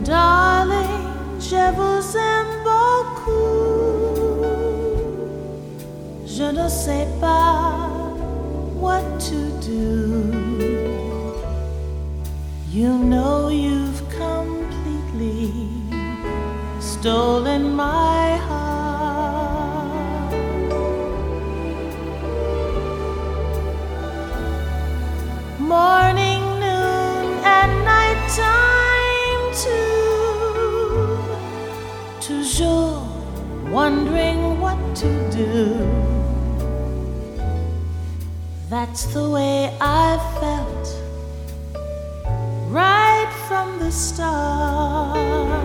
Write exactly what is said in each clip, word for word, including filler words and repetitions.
Darling, je vous aime beaucoup. Je ne sais pas what to do. You know you've completely stolen my heart. Morning, noon, and nighttime too. Toujours wondering what to do. That's the way I felt right from the start.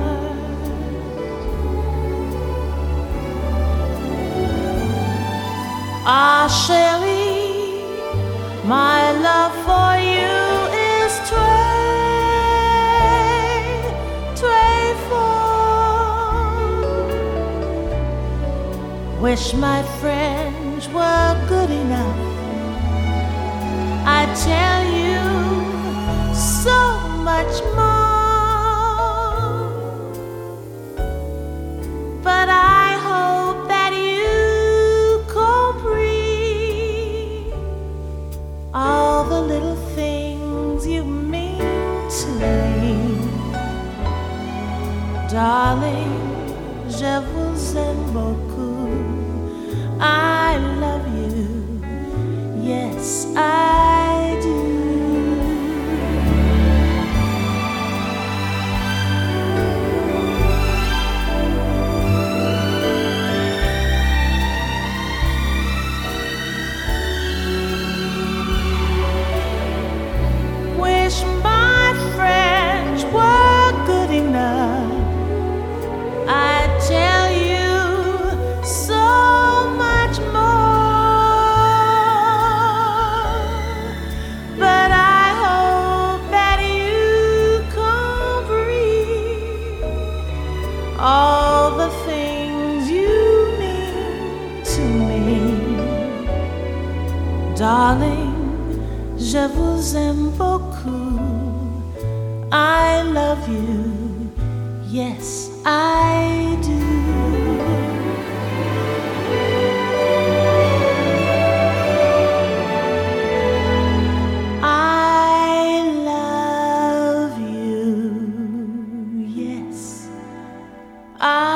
Ah, chérie, my love for you is très, très fort. Wish my French were good enough. I tell you so much more, but I hope that you comprehend all the little things you mean to me. Darling, je vous aime beaucoup. I love you, yes I do. Wish my French were good enough. I tell you so much more, but I hope that you comprehend all the things you mean to me. Darling, je vous aime beaucoup. I love you, yes I do. I love you, yes I